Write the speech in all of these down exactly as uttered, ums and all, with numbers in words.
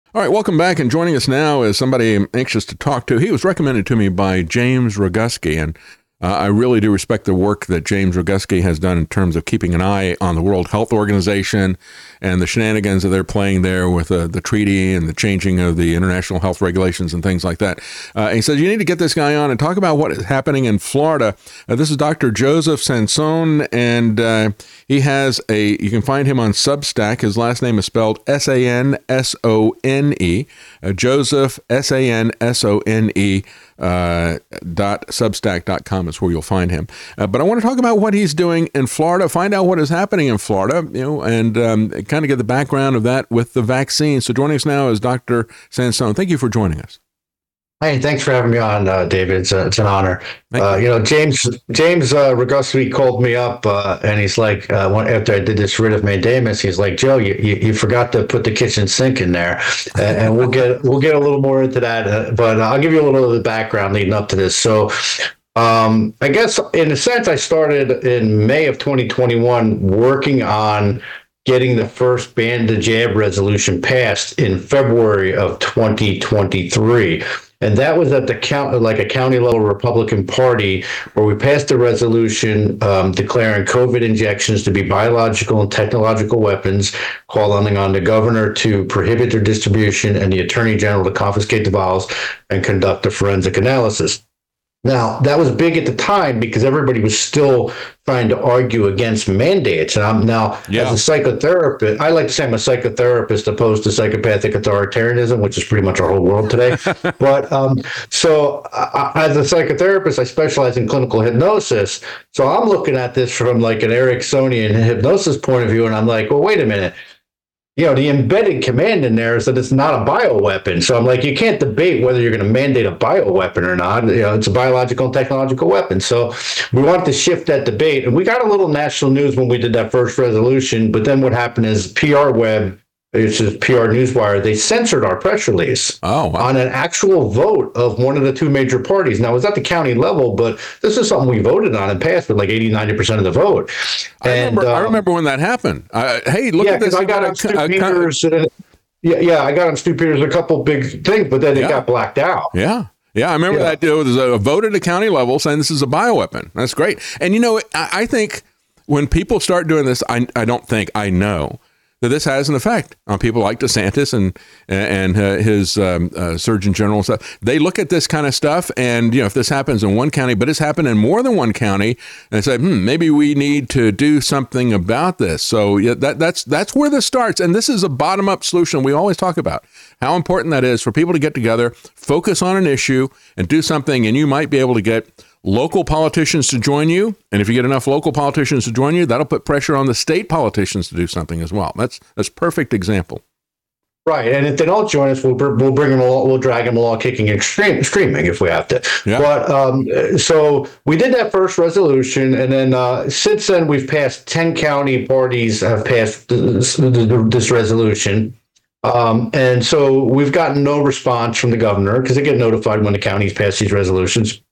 All right, welcome back. And joining us now is somebody I'm anxious to talk to. He was recommended to me by James Roguski, and uh, I really do respect the work that James Roguski has done in terms of keeping an eye on the World Health Organization and the shenanigans that they're playing there with uh, the treaty and the changing of the international health regulations and things like that. Uh, and he says, you need to get this guy on and talk about what is happening in Florida. Uh, this is Doctor Joseph Sansone, and uh, he has a, you can find him on Substack. His last name is spelled S A N S O N E, uh, Joseph, S A N S O N E, uh, dot substack dot com is where you'll find him. Uh, but I want to talk about what he's doing in Florida, find out what is happening in Florida, you know, and um, kind of get the background of that with the vaccine. So joining us now is Doctor Sansone. Thank you for joining us. Hey, thanks for having me on, uh, David. It's, a, it's an honor. Uh, you. you know, James James uh, Roguski called me up, uh, and he's like, uh, when, after I did this writ of mandamus, he's like, Joe, you, you, you forgot to put the kitchen sink in there, and, and we'll get we'll get a little more into that. Uh, but I'll give you a little of the background leading up to this. So, um, I guess in a sense, I started in May of twenty twenty-one working on getting the first ban the jab resolution passed in February of twenty twenty-three. And that was at the county, like a county level Republican Party, where we passed a resolution um, declaring COVID injections to be biological and technological weapons, calling on the governor to prohibit their distribution and the attorney general to confiscate the vials and conduct a forensic analysis. Now, that was big at the time because everybody was still trying to argue against mandates. And I'm now, yeah. as a psychotherapist, I like to say I'm a psychotherapist opposed to psychopathic authoritarianism, which is pretty much our whole world today. But um, so I, as a psychotherapist, I specialize in clinical hypnosis. So I'm looking at this from like an Ericksonian hypnosis point of view. And I'm like, well, wait a minute. You know, the embedded command in there is that it's not a bioweapon. So I'm like, you can't debate whether you're going to mandate a bioweapon or not. You know, it's a biological and technological weapon. So we wanted to shift that debate. And we got a little national news when we did that first resolution. But then what happened is P R Web, which is P R Newswire, they censored our press release oh, wow. on an actual vote of one of the two major parties. Now, it was at the county level, but this is something we voted on and passed with like eighty, ninety percent of the vote. I, and, remember, um, I remember when that happened. Uh, hey, look yeah, at this. I got on Stu uh, Peters. Uh, yeah, yeah, I got on Stu Peters a couple big things, but then it yeah. got blacked out. Yeah. Yeah, I remember yeah. that. It was a vote at the county level saying this is a bioweapon. That's great. And, you know, I, I think when people start doing this, I, I don't think, I know that this has an effect on people like DeSantis and and uh, his um, uh, Surgeon General and stuff. They look at this kind of stuff, and you know, if this happens in one county, but it's happened in more than one county, and say, hmm, maybe we need to do something about this. So yeah, that that's that's where this starts, and this is a bottom-up solution. We always talk about how important that is for people to get together, focus on an issue, and do something, and you might be able to get local politicians to join you. And if you get enough local politicians to join you, that'll put pressure on the state politicians to do something as well. That's that's a perfect example. Right. And if they don't join us, we'll, we'll bring them along, we'll drag them along kicking and scream, screaming if we have to. Yeah. But um, so we did that first resolution. And then uh, since then, we've passed ten county parties have passed this, this resolution. Um, and so we've gotten no response from the governor because they get notified when the counties pass these resolutions.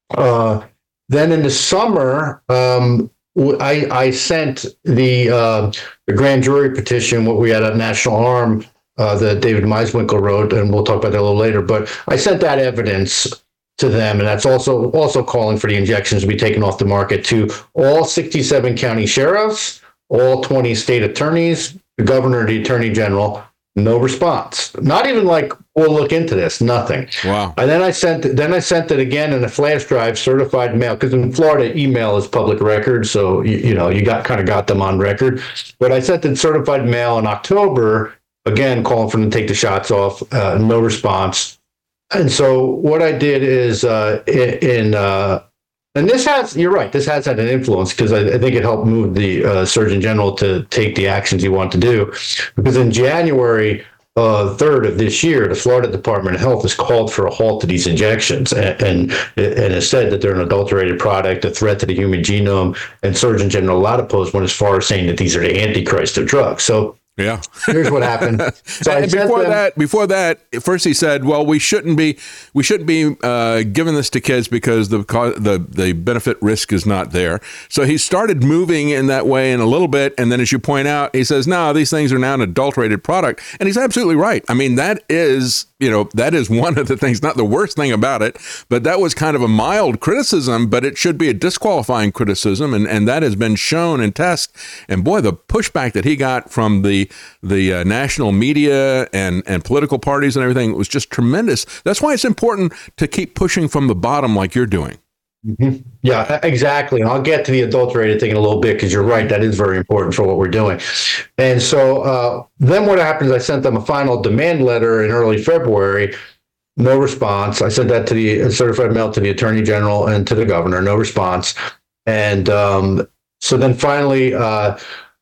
Uh, then in the summer, um, I, I sent the, uh, the grand jury petition, what we had at National Arm, uh, that David Meiswinkle wrote, and we'll talk about that a little later. But I sent that evidence to them, and that's also also calling for the injections to be taken off the market to all sixty-seven county sheriffs, all twenty state attorneys, the governor, the attorney general. No response. Not even like, we'll look into this. Nothing. Wow. And then I sent then I sent it again in a flash drive, certified mail, because in Florida, email is public record, so you, you know you got kind of got them on record. But I sent it certified mail in October, again calling for them to take the shots off. Uh, no response. And so what I did is uh, in uh, and this has, you're right, this has had an influence because I, I think it helped move the uh, Surgeon General to take the actions he wanted to do. Because in January uh, third of this year, the Florida Department of Health has called for a halt to these injections and, and, and has said that they're an adulterated product, a threat to the human genome, and Surgeon General Latipo's went as far as saying that these are the antichrist of drugs. So Yeah. Here's what happened. So and before them, that, before that, first he said, "Well, we shouldn't be, we shouldn't be uh, giving this to kids because the the the benefit risk is not there." So he started moving in that way in a little bit, and then, as you point out, he says, "No, these things are now an adulterated product," and he's absolutely right. I mean, that is, you know, that is one of the things, not the worst thing about it, but that was kind of a mild criticism, but it should be a disqualifying criticism, and and that has been shown in tests. And boy, the pushback that he got from the the uh, national media and, and political parties and everything was just tremendous. That's why it's important to keep pushing from the bottom like you're doing. Mm-hmm. Yeah, exactly. And I'll get to the adulterated thing in a little bit, because you're right. That is very important for what we're doing. And so uh, then what happens, I sent them a final demand letter in early February. No response. I sent that to the certified mail to the Attorney General and to the governor. No response. And um, so then finally, uh,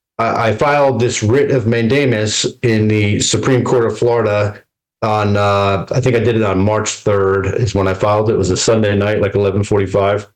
I filed this writ of mandamus in the Supreme Court of Florida on, uh, I think I did it on March third is when I filed it. It was a Sunday night, like eleven forty-five.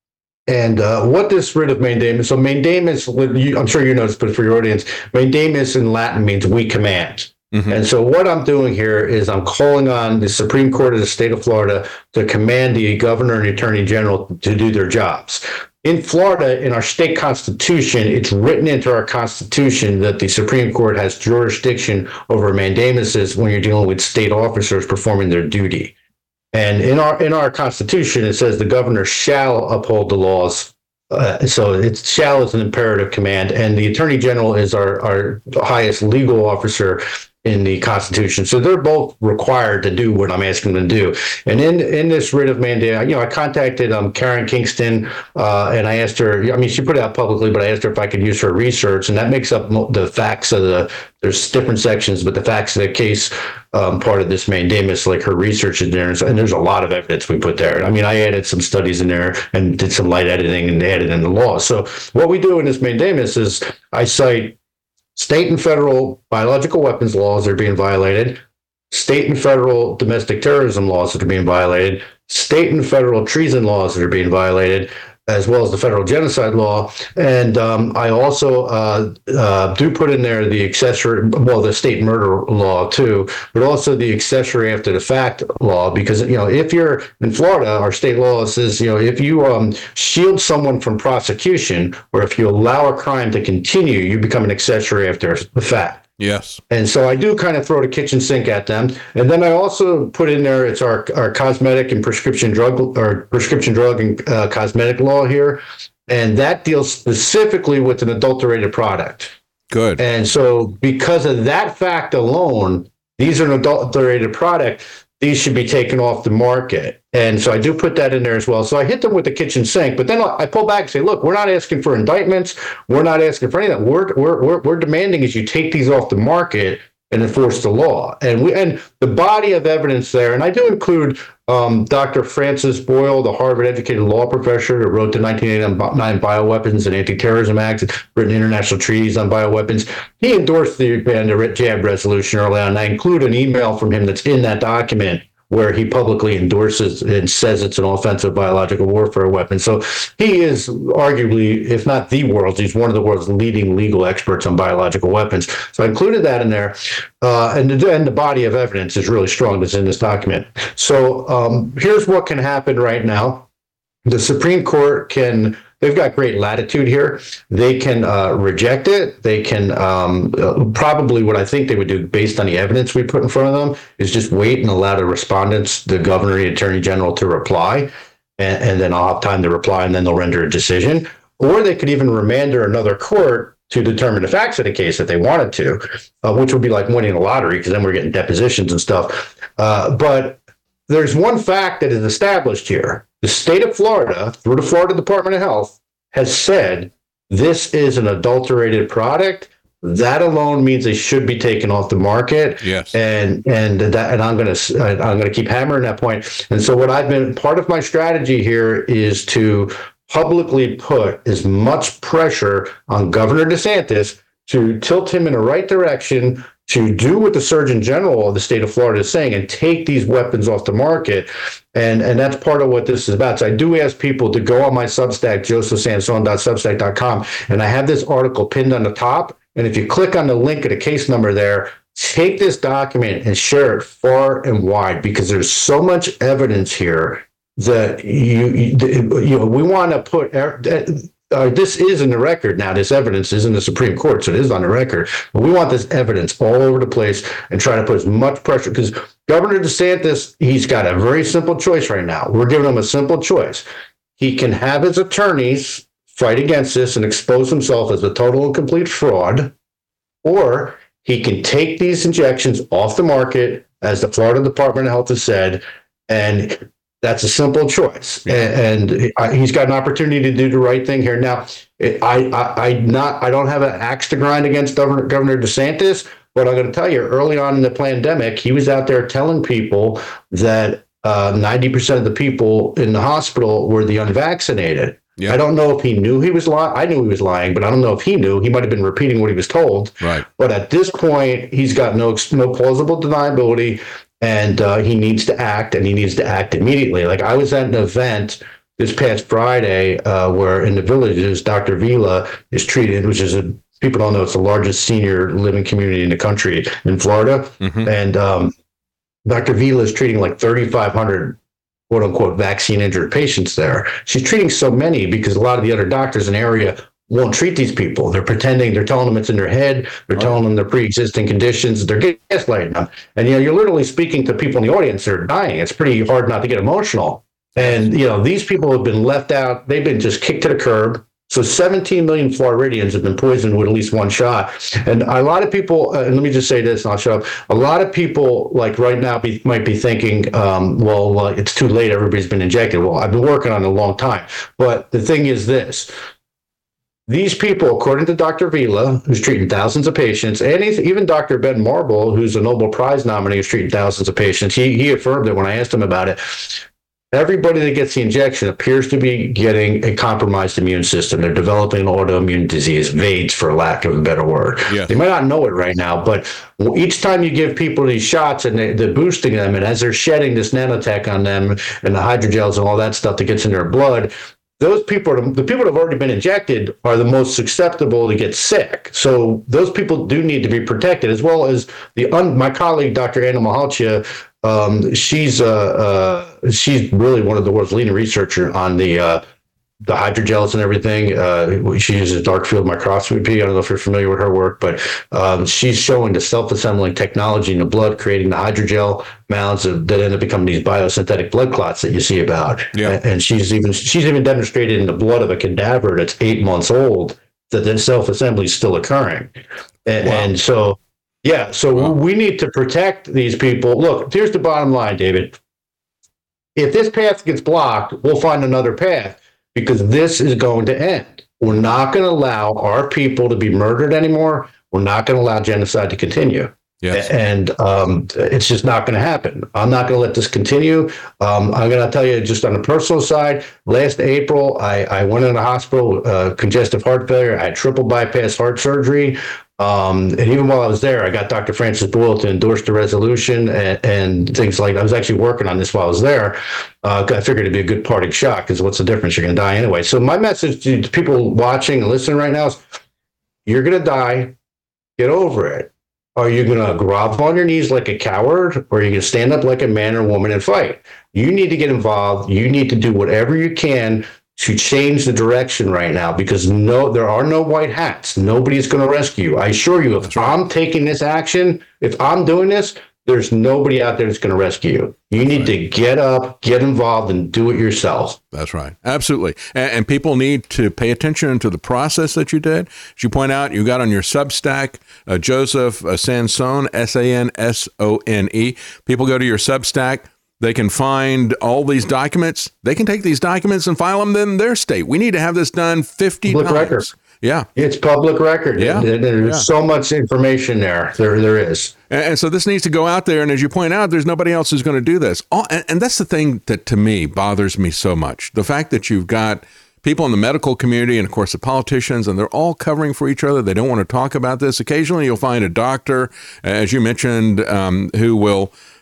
And uh, what this writ of mandamus, so mandamus, I'm sure you know this, but for your audience, mandamus in Latin means we command. Mm-hmm. And so what I'm doing here is I'm calling on the Supreme Court of the state of Florida to command the governor and the attorney general to do their jobs. In Florida, in our state constitution, it's written into our constitution that the Supreme Court has jurisdiction over mandamuses when you're dealing with state officers performing their duty. And in our in our constitution, it says the governor shall uphold the laws. Uh, so it's shall is an imperative command, and the attorney general is our, our highest legal officer in the Constitution. So they're both required to do what I'm asking them to do. And in in this writ of mandamus, you know, I contacted um, Karen Kingston, uh, and I asked her, I mean, she put it out publicly, but I asked her if I could use her research, and that makes up the facts of the, there's different sections, but the facts of the case, um, part of this mandamus, like her research is there, and there's a lot of evidence we put there. I mean, I added some studies in there and did some light editing and added in the law. So what we do in this mandamus is I cite state and federal biological weapons laws that are being violated, state and federal domestic terrorism laws that are being violated, state and federal treason laws that are being violated, as well as the federal genocide law. And um, I also uh, uh, do put in there the accessory, well, the state murder law too, but also the accessory after the fact law, because, you know, if you're in Florida, our state law says, you know, if you um, shield someone from prosecution, or if you allow a crime to continue, you become an accessory after the fact. Yes. And so I do kind of throw the kitchen sink at them. And then I also put in there, it's our, our cosmetic and prescription drug, or prescription drug and uh, cosmetic law here. And that deals specifically with an adulterated product. Good. And so because of that fact alone, these are an adulterated product, these should be taken off the market. And so I do put that in there as well. So I hit them with the kitchen sink, but then I pull back and say, look, we're not asking for indictments. We're not asking for anything. We're, we're, we're, we're demanding is you take these off the market and enforce the law. And we, and the body of evidence there, and I do include um, Doctor Francis Boyle, the Harvard-educated law professor who wrote the nineteen eighty-nine Bioweapons and Anti-Terrorism Act, written international treaties on bioweapons. He endorsed the ban the jab resolution early on, and I include an email from him that's in that document where he publicly endorses and says it's an offensive biological warfare weapon. So he is arguably, if not the world's, he's one of the world's leading legal experts on biological weapons. So I included that in there. Uh, and, the, and the body of evidence is really strong that's in this document. So um, here's what can happen right now. The Supreme Court can, they've got great latitude here. They can uh, reject it. They can um, uh, probably what I think they would do based on the evidence we put in front of them is just wait and allow the respondents, the governor, the attorney general to reply. And, and then I'll have time to reply and then they'll render a decision. Or they could even remand to another court to determine the facts of the case if they wanted to, uh, which would be like winning the lottery because then we're getting depositions and stuff. Uh, but there's one fact that is established here. The state of Florida, through the Florida Department of Health, has said this is an adulterated product. That alone means they should be taken off the market. Yes. And and that and I'm going to I'm going to keep hammering that point. And so what I've been part of my strategy here is to publicly put as much pressure on Governor DeSantis to tilt him in the right direction, to do what the Surgeon General of the state of Florida is saying and take these weapons off the market. And and that's part of what this is about. So I do ask people to go on my Substack, joseph sanson dot substack dot com, and I have this article pinned on the top. And if you click on the link of the case number there, take this document and share it far and wide, because there's so much evidence here that you, you, you know, we want to put, uh, this is in the record now. This evidence is in the Supreme Court, so it is on the record. But we want this evidence all over the place and try to put as much pressure, because Governor DeSantis, he's got a very simple choice right now. We're giving him a simple choice. He can have his attorneys fight against this and expose himself as a total and complete fraud, or he can take these injections off the market, as the Florida Department of Health has said, and that's a simple choice. And, and he's got an opportunity to do the right thing here. Now, I, I, I not I don't have an axe to grind against Governor, Governor DeSantis, but I'm going to tell you, early on in the pandemic, he was out there telling people that uh, ninety percent of the people in the hospital were the unvaccinated. Yep. I don't know if he knew he was lying. I knew he was lying, but I don't know if he knew. He might have been repeating what he was told. Right. But at this point, he's got no no plausible deniability, and uh, he needs to act, and he needs to act immediately. Like, I was at an event this past Friday uh, where in the Villages, Doctor Vila is treated, which is a, people don't know, it's the largest senior living community in the country in Florida. Mm-hmm. And um, Doctor Vila is treating like thirty-five hundred quote unquote vaccine injured patients there. She's treating so many because a lot of the other doctors in the area won't treat these people. They're pretending, they're telling them it's in their head. They're oh. telling them their pre-existing conditions. They're gaslighting them. And, you know, you're literally speaking to people in the audience that are dying. It's pretty hard not to get emotional. And, you know, these people have been left out. They've been just kicked to the curb. So seventeen million Floridians have been poisoned with at least one shot. And a lot of people, uh, and let me just say this, and I'll shut up. A lot of people, like right now, be, might be thinking, um, well, uh, it's too late. Everybody's been injected. Well, I've been working on it a long time. But the thing is this. These people, according to Doctor Vila, who's treating thousands of patients, and even Doctor Ben Marble, who's a Nobel Prize nominee, who's treating thousands of patients, he, he affirmed it when I asked him about it. Everybody that gets the injection appears to be getting a compromised immune system. They're developing an autoimmune disease, V A I D S for lack of a better word. Yes. They might not know it right now, but each time you give people these shots and they, they're boosting them, and as they're shedding this nanotech on them and the hydrogels and all that stuff that gets in their blood, those people, are, the people that have already been injected are the most susceptible to get sick. So those people do need to be protected, as well as the un, my colleague, Doctor Anna Mahalchia. Um, she's uh, uh, she's really one of the world's leading researcher on the uh, the hydrogels and everything. Uh, she uses dark field microscopy. I don't know if you're familiar with her work, but um, she's showing the self-assembling technology in the blood, creating the hydrogel mounds that end up becoming these biosynthetic blood clots that you see about. Yeah. And she's even she's even demonstrated in the blood of a cadaver that's eight months old that the self-assembly is still occurring. And, wow. and so. Yeah, so wow. we need to protect these people. Look, here's the bottom line, David. If this path gets blocked, we'll find another path, because this is going to end. We're not going to allow our people to be murdered anymore. We're not going to allow genocide to continue. Yes. And um, it's just not going to happen. I'm not going to let this continue. Um, I'm going to tell you, just on the personal side, last April, I, I went in the hospital, uh, congestive heart failure. I had triple bypass heart surgery. Um, and even while I was there, I got Doctor Francis Boyle to endorse the resolution and, and things like that. I was actually working on this while I was there. Uh, I figured it'd be a good parting shot, because what's the difference? You're going to die anyway. So my message to people watching and listening right now is, you're going to die. Get over it. Are you going to grovel on your knees like a coward, or are you going to stand up like a man or woman and fight? You need to get involved. You need to do whatever you can to change the direction right now, because no, there are no white hats. Nobody's going to rescue you. I assure you, if that's right. I'm taking this action, if I'm doing this, there's nobody out there that's going to rescue you. You that's need right. to get up, get involved, and do it yourself. That's right. Absolutely. And, and people need to pay attention to the process that you did. As you point out, you got on your Substack, uh, Joseph uh, Sansone, S A N S O N E. People go to your Substack. They can find all these documents. They can take these documents and file them in their state. We need to have this done fifty public times. Record. Yeah. It's public record. Yeah. There's yeah. so much information there. There, there is. And, and so this needs to go out there. And as you point out, there's nobody else who's going to do this. All, and, and that's the thing that, to me, bothers me so much. The fact that you've got people in the medical community and, of course, the politicians, and they're all covering for each other. They don't want to talk about this. Occasionally, you'll find a doctor, as you mentioned, um, who will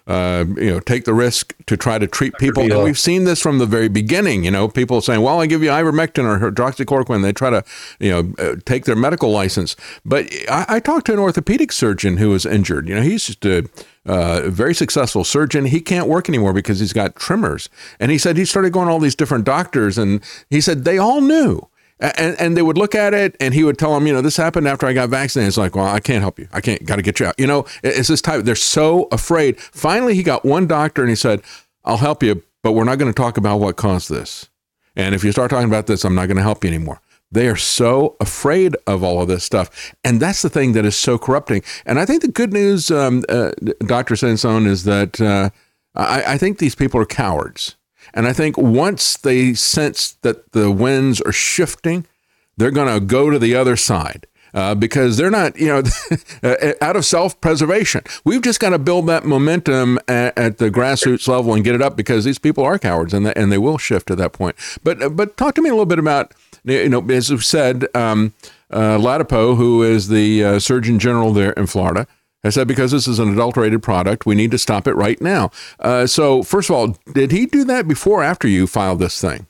uh, you know, take the risk to try to treat people. Yeah. And we've seen this from the very beginning. You know, people saying, "Well, I give you ivermectin or hydroxychloroquine." They try to, you know, uh, take their medical license. But I, I talked to an orthopedic surgeon who was injured. You know, he's just a uh, very successful surgeon. He can't work anymore because he's got tremors. And he said he started going to all these different doctors, and he said they all knew. And, and they would look at it, and he would tell them, you know, this happened after I got vaccinated. It's like, well, I can't help you. I can't, got to get you out. You know, it's this type. They're so afraid. Finally, he got one doctor, and he said, I'll help you, but we're not going to talk about what caused this. And if you start talking about this, I'm not going to help you anymore. They are so afraid of all of this stuff. And that's the thing that is so corrupting. And I think the good news, um, uh, Doctor Sansone, is that uh, I, I think these people are cowards. And I think once they sense that the winds are shifting, they're going to go to the other side uh, because they're not, you know, out of self-preservation. We've just got to build that momentum at, at the grassroots level and get it up because these people are cowards and they, and they will shift to that point. But but talk to me a little bit about, you know, as we've said, um, uh, Ladapo, who is the uh, Surgeon General there in Florida, I said, because this is an adulterated product, we need to stop it right now. Uh, so, first of all, did he do that before or after you filed this thing?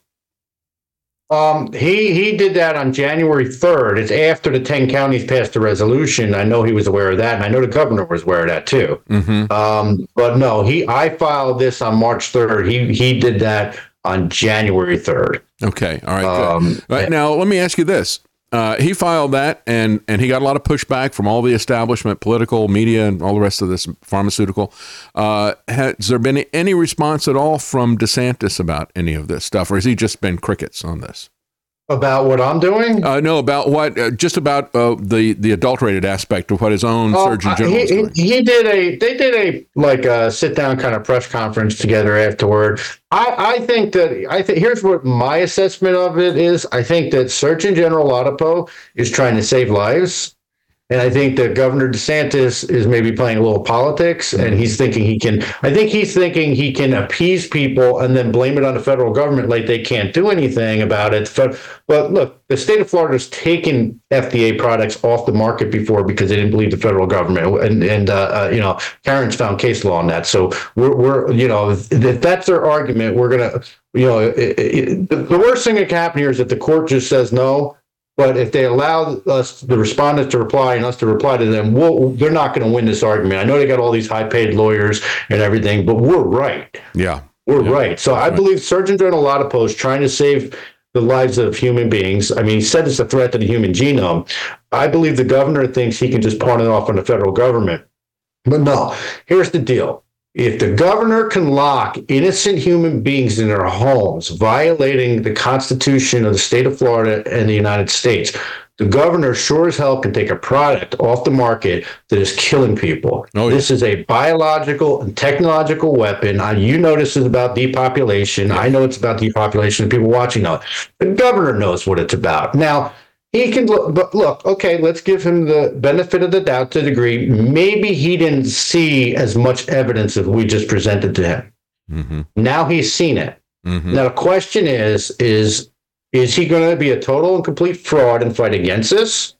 Um, he he did that on January third. It's after the ten counties passed the resolution. I know he was aware of that, and I know the governor was aware of that too. Mm-hmm. Um, but no, he I filed this on March third. He he did that on January third. Okay, all right. Good. Um, all right, now, let me ask you this. Uh, he filed that, and, and he got a lot of pushback from all the establishment, political, media, and all the rest of this pharmaceutical. Uh, has there been any response at all from DeSantis about any of this stuff, or has he just been crickets on this? About what I'm doing? Uh, no, about what? Uh, just about uh, the the adulterated aspect of what his own oh, Surgeon General he, is doing. He, he did a. They did a like a sit down kind of press conference together afterward. I, I think that I think here's what my assessment of it is. I think that Surgeon General Ladapo is trying to save lives. And I think that Governor DeSantis is maybe playing a little politics, and he's thinking he can, I think he's thinking he can appease people and then blame it on the federal government like they can't do anything about it. But look, the state of Florida has taken F D A products off the market before because they didn't believe the federal government. And, and uh, uh, you know, Karen's found case law on that. So we're, we're you know, if, if that's their argument, we're going to, you know, it, it, the worst thing that can happen here is that the court just says no. But if they allow us, the respondents, to reply and us to reply to them, we'll, they're not going to win this argument. I know they got all these high-paid lawyers and everything, but we're right. Yeah. We're yeah. right. So I right. believe Surgeon General Ladapo is trying to save the lives of human beings. I mean, he said it's a threat to the human genome. I believe the governor thinks he can just pawn it off on the federal government. But no, here's the deal. If the governor can lock innocent human beings in their homes, violating the Constitution of the state of Florida and the United States, the governor sure as hell can take a product off the market that is killing people. Oh, yeah. This is a biological and technological weapon. Uh, you know this is about depopulation. Yeah. I know it's about depopulation. People watching know it. The governor knows what it's about. Now, he can look, but look, okay, let's give him the benefit of the doubt to a degree. Maybe he didn't see as much evidence as we just presented to him. Mm-hmm. Now he's seen it. Mm-hmm. Now the question is, is, is he going to be a total and complete fraud and fight against us,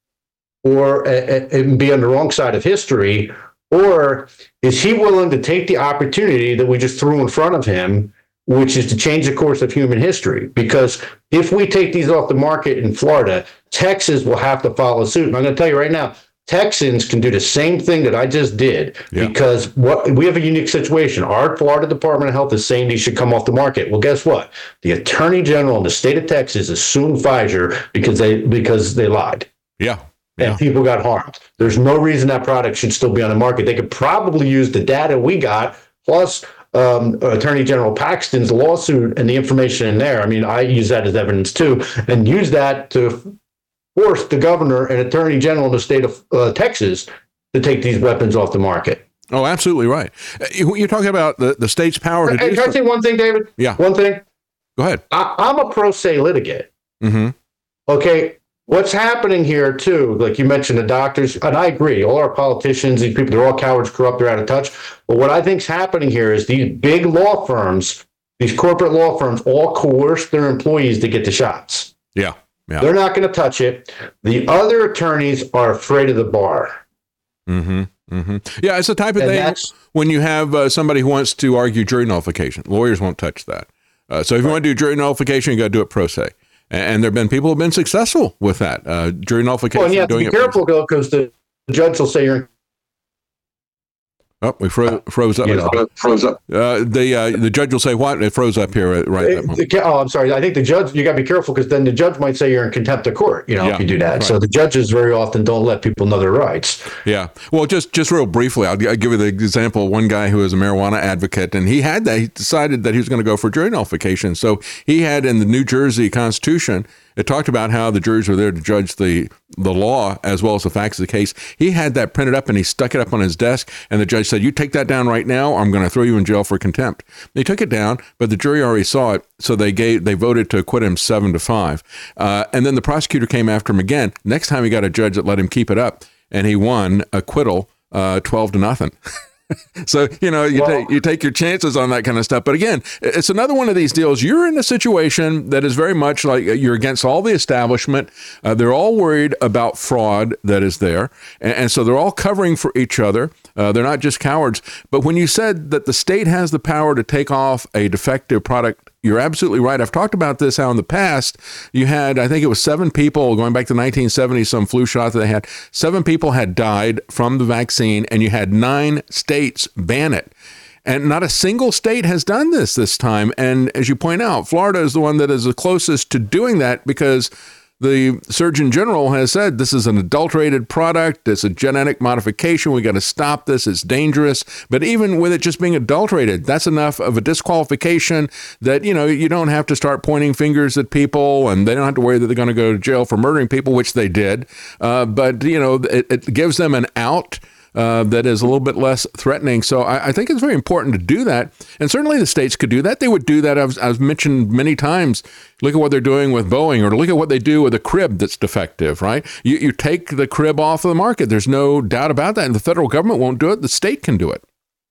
or uh, uh, be on the wrong side of history? Or is he willing to take the opportunity that we just threw in front of him, which is to change the course of human history? Because if we take these off the market in Florida, Texas will have to follow suit. And I'm going to tell you right now, Texans can do the same thing that I just did, yeah. because what we have a unique situation. Our Florida Department of Health is saying these should come off the market. Well, guess what? The Attorney General in the state of Texas is suing Pfizer because they because they lied. Yeah. Yeah. And people got harmed. There's no reason that product should still be on the market. They could probably use the data we got, plus Um, Attorney General Paxton's lawsuit and the information in there. I mean, I use that as evidence too, and use that to force the governor and Attorney General in the state of uh, Texas to take these weapons off the market. Oh, absolutely right. You're talking about the, the state's power to hey, do Can I say one thing, David? Yeah. One thing? Go ahead. I, I'm a pro se litigant. Mm-hmm. Okay. What's happening here, too, like you mentioned, the doctors, and I agree, all our politicians, these people, they're all cowards, corrupt, they're out of touch. But what I think's happening here is these big law firms, these corporate law firms, all coerce their employees to get the shots. Yeah. Yeah. They're not going to touch it. The other attorneys are afraid of the bar. Mm-hmm. Mm-hmm. Yeah, it's the type of And thing that's- when you have uh, somebody who wants to argue jury nullification. Lawyers won't touch that. Uh, so if you Right. want to do jury nullification, you got to do it pro se. And, and there have been people who have been successful with that. Uh, jury nullification. Well, and you have to doing be it pro se. careful, though, because the judge will say you're Oh, we fro- froze up. You know. froze up. Uh, the uh, the judge will say what? It froze up here right at that moment. Oh, I'm sorry. I think the judge, you got to be careful because then the judge might say you're in contempt of court, you know, Yeah, if you do that. right. So the judges very often don't let people know their rights. Yeah. Well, just just real briefly, I'll, I'll give you the example of one guy who is a marijuana advocate, and he had that. He decided that he was going to go for jury nullification. So he had in the New Jersey Constitution, it talked about how the juries were there to judge the the law as well as the facts of the case. He had that printed up and he stuck it up on his desk, and the judge said, "You take that down right now, or I'm going to throw you in jail for contempt." They took it down, but the jury already saw it, so they gave they voted to acquit him seven to five. Uh, and then the prosecutor came after him again. Next time he got a judge that let him keep it up, and he won acquittal uh, twelve to nothing. So, you know, you, Well- take, you take your chances on that kind of stuff. But again, it's another one of these deals. You're in a situation that is very much like you're against all the establishment. Uh, they're all worried about fraud that is there. And, and so they're all covering for each other. Uh, they're not just cowards. But when you said that the state has the power to take off a defective product, you're absolutely right. I've talked about this, how in the past you had, I think it was seven people going back to nineteen seventy, some flu shot that they had. Seven people had died from the vaccine, and you had nine states ban it. And not a single state has done this this time. And as you point out, Florida is the one that is the closest to doing that because the Surgeon General has said this is an adulterated product. It's a genetic modification. We got to stop this. It's dangerous. But even with it just being adulterated, that's enough of a disqualification that, you know, you don't have to start pointing fingers at people, and they don't have to worry that they're going to go to jail for murdering people, which they did. Uh, but, you know, it, it gives them an out. Uh, that is a little bit less threatening. So I, I think it's very important to do that. And certainly the states could do that. They would do that. I've, I've mentioned many times, look at what they're doing with Boeing, or look at what they do with a crib that's defective, right? You, you take the crib off of the market. There's no doubt about that. And the federal government won't do it. The state can do it.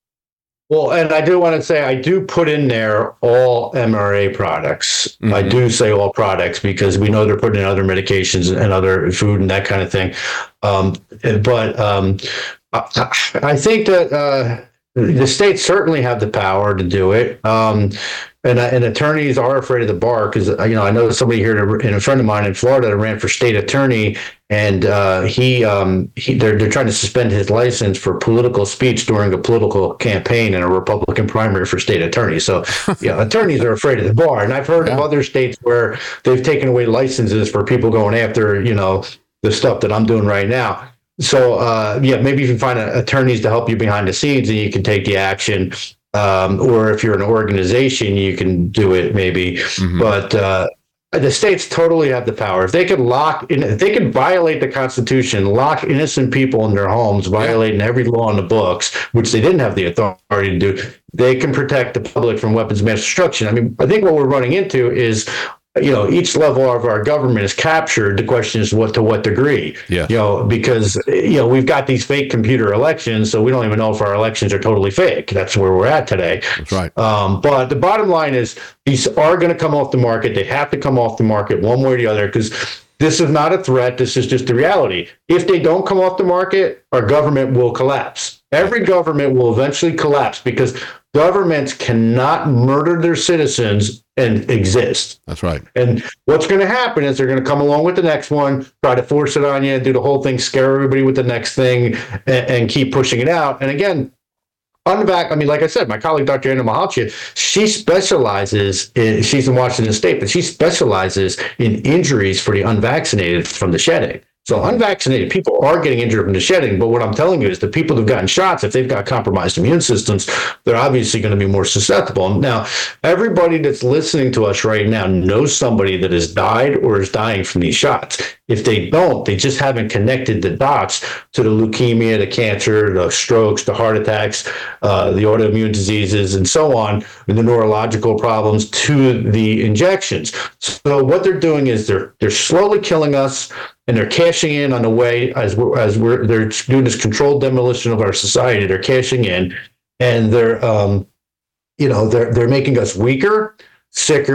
Well, and I do want to say, I do put in there all M R A products. Mm-hmm. I do say all products because we know they're putting in other medications and other food and that kind of thing. Um, but um, I, I think that uh, the states certainly have the power to do it. Um, and, and attorneys are afraid of the bar because, you know, I know somebody here, to, and a friend of mine in Florida that ran for state attorney, and uh, he, um, he they're, they're trying to suspend his license for political speech during a political campaign in a Republican primary for state attorney. So, yeah, attorneys are afraid of the bar. And I've heard Yeah. of other states where they've taken away licenses for people going after, you know, the stuff that I'm doing right now. So, uh, yeah, maybe you can find a, attorneys to help you behind the scenes and you can take the action. Um, or if you're an organization, you can do it maybe. Mm-hmm. But uh, the states totally have the power. If they could lock in, if they could violate the Constitution, lock innocent people in their homes, violating every law in the books, which they didn't have the authority to do, they can protect the public from weapons of mass destruction. I mean, I think what we're running into is, you know, each level of our government is captured. The question is what to what degree, Yeah. you know, because, you know, we've got these fake computer elections, so we don't even know if our elections are totally fake. That's where we're at today. That's right. Um, but the bottom line is these are going to come off the market. They have to come off the market one way or the other because this is not a threat. This is just the reality. If they don't come off the market, our government will collapse. Every government will eventually collapse because governments cannot murder their citizens and exist. That's right. And what's going to happen is they're going to come along with the next one, try to force it on you, do the whole thing, scare everybody with the next thing, and, and keep pushing it out. And again, unvac, I mean, like I said, my colleague, Doctor Anna Mahalchia, she specializes in, she's in Washington State, but she specializes in injuries for the unvaccinated from the shedding. So unvaccinated people are getting injured from the shedding, but what I'm telling you is the people who've gotten shots, if they've got compromised immune systems, they're obviously going to be more susceptible. Now, everybody that's listening to us right now knows somebody that has died or is dying from these shots. If they don't, they just haven't connected the dots to the leukemia, the cancer, the strokes, the heart attacks, uh, the autoimmune diseases, and so on, and the neurological problems to the injections. So what they're doing is they're they're slowly killing us, and they're cashing in on the way as we're as we're they're doing this controlled demolition of our society. They're cashing in, and they're um, you know they're they're making us weaker, sicker,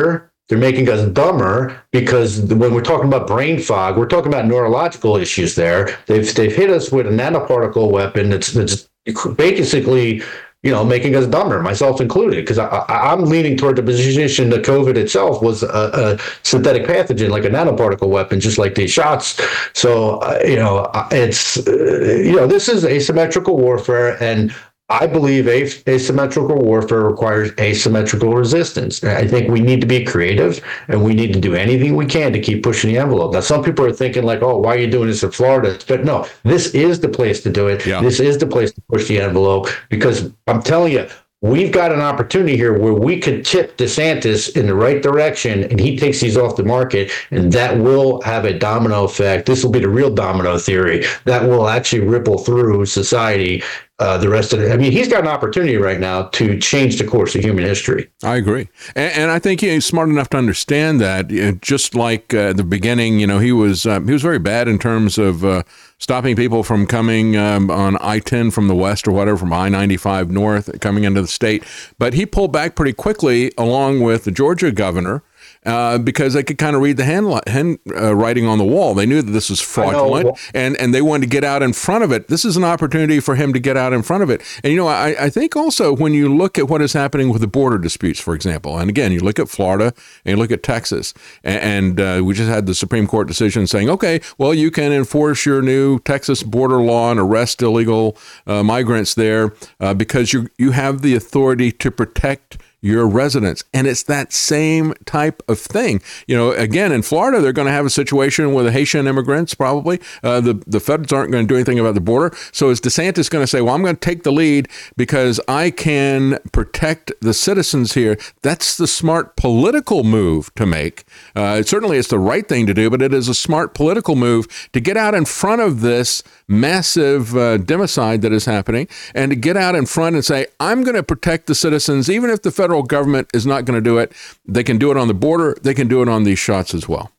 They're making us dumber because when we're talking about brain fog, we're talking about neurological issues there. They've they've hit us with a nanoparticle weapon that's that's basically, you know, making us dumber, myself included, because I'm leaning toward the position that COVID itself was a, a synthetic pathogen, like a nanoparticle weapon, just like these shots. So, uh, you know, it's, uh, you know, this is asymmetrical warfare, and I believe as- asymmetrical warfare requires asymmetrical resistance. I think we need to be creative, and we need to do anything we can to keep pushing the envelope. Now, some people are thinking like, oh, why are you doing this in Florida? But no, this is the place to do it. Yeah. This is the place to push the envelope, because I'm telling you, we've got an opportunity here where we could tip DeSantis in the right direction, and he takes these off the market, and that will have a domino effect. This will be the real domino theory that will actually ripple through society. Uh, the rest of it. I mean, he's got an opportunity right now to change the course of human history. I agree. And, and I think he's smart enough to understand that. You know, just like uh, the beginning, you know, he was uh, he was very bad in terms of uh, stopping people from coming um, on I ten from the west or whatever, from I ninety-five north, coming into the state. But he pulled back pretty quickly, along with the Georgia governor, Uh, because they could kind of read the hand, hand uh, writing on the wall. They knew that this was fraudulent, and, and they wanted to get out in front of it. This is an opportunity for him to get out in front of it. And, you know, I, I think also when you look at what is happening with the border disputes, for example, and again, you look at Florida and you look at Texas, and, and uh, we just had the Supreme Court decision saying, okay, well, you can enforce your new Texas border law and arrest illegal uh, migrants there uh, because you you have the authority to protect your residents. And it's that same type of thing. You know, again, in Florida, they're going to have a situation with the Haitian immigrants, probably. Uh, the, the feds aren't going to do anything about the border. So is DeSantis going to say, well, I'm going to take the lead because I can protect the citizens here? That's the smart political move to make. Uh, certainly it's the right thing to do, but it is a smart political move to get out in front of this massive uh, democide that is happening, and to get out in front and say, I'm going to protect the citizens, even if the federal government is not going to do it. They can do it on the border. They can do it on these shots as well.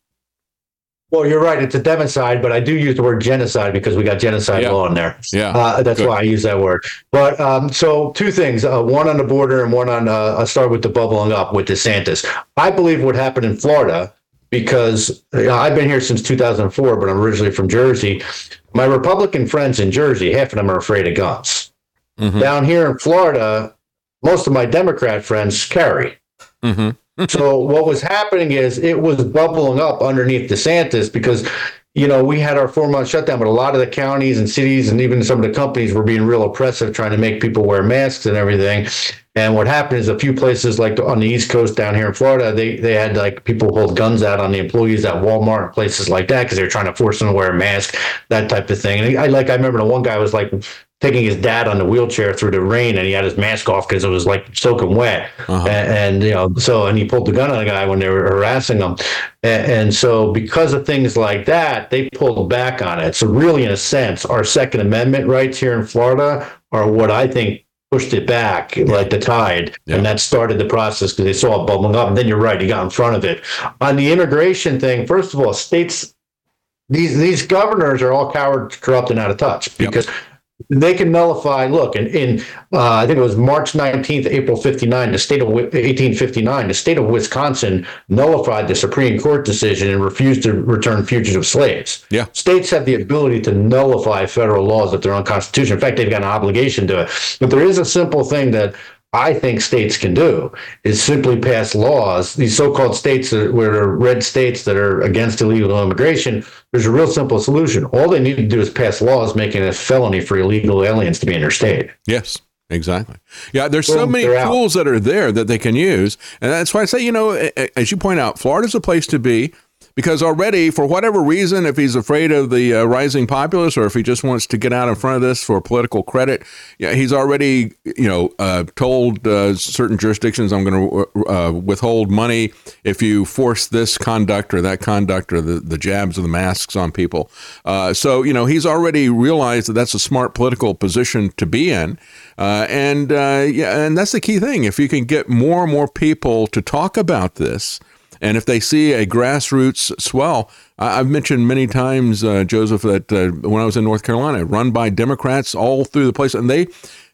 Well, you're right. It's a democide, but I do use the word genocide because we got genocide Yeah. law in there. Yeah, uh, that's good. why I use that word. But um, so two things: uh, one on the border, and one on. Uh, I'll start with the bubbling up with DeSantis. I believe what happened in Florida, because you know, I've been here since two thousand four, but I'm originally from Jersey. My Republican friends in Jersey, half of them are afraid of guns. Mm-hmm. Down here in Florida, most of my Democrat friends carry. Mm-hmm. So what was happening is it was bubbling up underneath DeSantis because, you know, we had our four-month shutdown, but a lot of the counties and cities and even some of the companies were being real oppressive, trying to make people wear masks and everything. And what happened is a few places like on the East Coast down here in Florida, they, they had like people hold guns out on the employees at Walmart and places like that because they were trying to force them to wear a mask, that type of thing. And I like I remember the one guy was like taking his dad on the wheelchair through the rain, and he had his mask off because it was like soaking wet. Uh-huh. And, and, you know, so, and he pulled the gun on the guy when they were harassing him. And, and so because of things like that, they pulled back on it. So really, in a sense, our Second Amendment rights here in Florida are what I think pushed it back like the tide. Yeah. And that started the process because they saw it bubbling up. And then you're right, he got in front of it. On the immigration thing, first of all, states, these, these governors are all cowards, corrupt, and out of touch because yep. They can nullify. Look, in, in uh, I think it was March nineteenth, April fifty-nine, the state of eighteen fifty-nine, the state of Wisconsin nullified the Supreme Court decision and refused to return fugitive slaves. Yeah, states have the ability to nullify federal laws if they're unconstitutional. In fact, they've got an obligation to it. But there is a simple thing that I think states can do is simply pass laws. These so-called states that where red states that are against illegal immigration, there's a real simple solution. All they need to do is pass laws making it a felony for illegal aliens to be in their state. Yes, exactly. Yeah, there's Boom, so many tools out. that are there that they can use. And that's why I say, you know, as you point out, Florida's a place to be. Because already, for whatever reason, if he's afraid of the uh, rising populace or if he just wants to get out in front of this for political credit, yeah, he's already, you know, uh, told uh, certain jurisdictions, I'm going to uh, withhold money if you force this conduct or that conduct or the, the jabs or the masks on people. Uh, so, you know, he's already realized that that's a smart political position to be in. Uh, and, uh, yeah, and that's the key thing. If you can get more and more people to talk about this, and if they see a grassroots swell, I've mentioned many times, uh, Joseph, that uh, when I was in North Carolina, run by Democrats all through the place, and they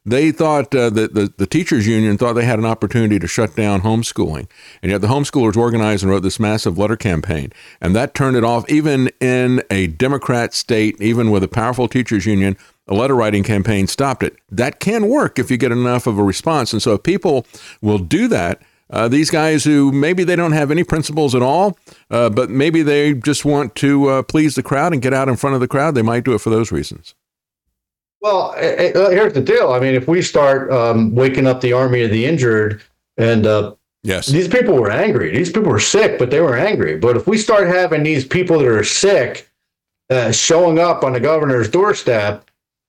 they thought uh, that the, the teachers union thought they had an opportunity to shut down homeschooling. And yet the homeschoolers organized and wrote this massive letter campaign. And that turned it off. Even in a Democrat state, even with a powerful teachers union, a letter writing campaign stopped it. That can work if you get enough of a response. And so if people will do that, Uh, these guys who maybe they don't have any principles at all, uh, but maybe they just want to uh, please the crowd and get out in front of the crowd, they might do it for those reasons. Well, it, it, here's the deal. I mean, if we start um, waking up the army of the injured, and uh, yes, these people were angry. These people were sick, but they were angry. But if we start having these people that are sick uh, showing up on the governor's doorstep,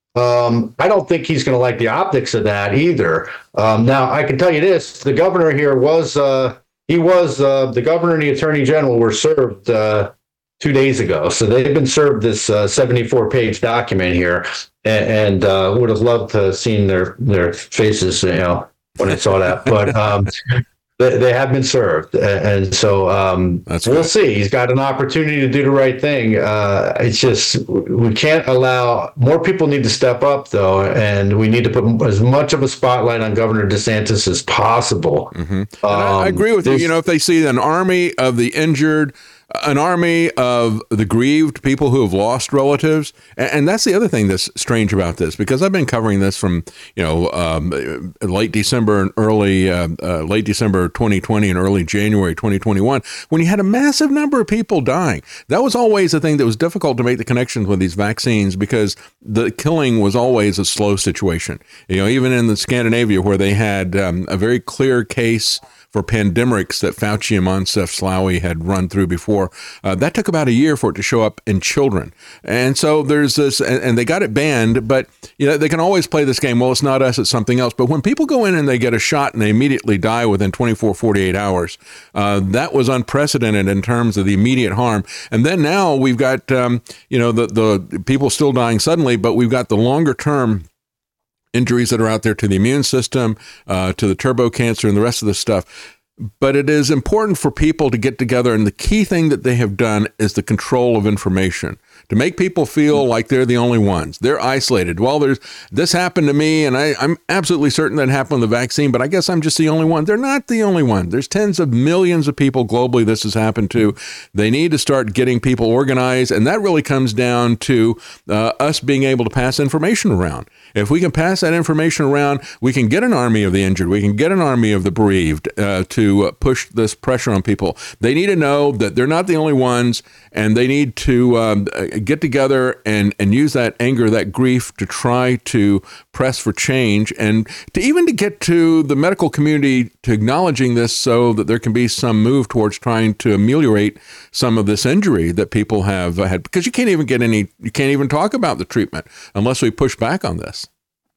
Um, I don't think he's going to like the optics of that either. Um, now, I can tell you this: the governor here was uh, he was uh, the governor and the attorney general were served uh, two days ago, so they've been served this uh, seventy-four page document here, and, and uh, would have loved to have seen their their faces, you know, when I saw that. But um, they, they have been served, and so um, That's we'll good. see. He's got an opportunity to do the right thing. Uh, it's just we can't allow more people need to step up, though, and we need to put as much of a spotlight on Governor DeSantis as possible. Mm-hmm. Um, I, I agree with you. You know, if they see an army of the injured, an army of the grieved, people who have lost relatives, and, and that's the other thing that's strange about this, because I've been covering this from you know um, late December and early uh, uh, late December twenty twenty and early January twenty twenty-one, when you had a massive number of people dying. That was always the thing that was difficult to make the connections with these vaccines, because the killing was always a slow situation. You know, even in the Scandinavia, where they had um, a very clear case for pandemics that Fauci and Moncef Slaoui had run through before. Uh, that took about a year for it to show up in children. And so there's this, and, and they got it banned, but you know, they can always play this game. Well, it's not us, it's something else. But when people go in and they get a shot and they immediately die within twenty-four, forty-eight hours, uh, that was unprecedented in terms of the immediate harm. And then now we've got, um, you know, the, the people still dying suddenly, but we've got the longer term injuries that are out there to the immune system, uh, to the turbo cancer and the rest of the stuff. But it is important for people to get together. And the key thing that they have done is the control of information, to make people feel like they're the only ones. They're isolated. Well, there's this happened to me, and I, I'm absolutely certain that happened with the vaccine, but I guess I'm just the only one. They're not the only one. There's tens of millions of people globally this has happened to. They need to start getting people organized, and that really comes down to uh, us being able to pass information around. If we can pass that information around, we can get an army of the injured. We can get an army of the bereaved uh, to push this pressure on people. They need to know that they're not the only ones, and they need to um, get together and, and use that anger, that grief, to try to press for change, and to even to get to the medical community to acknowledging this, so that there can be some move towards trying to ameliorate some of this injury that people have had. Because you can't even get any, you can't even talk about the treatment unless we push back on this.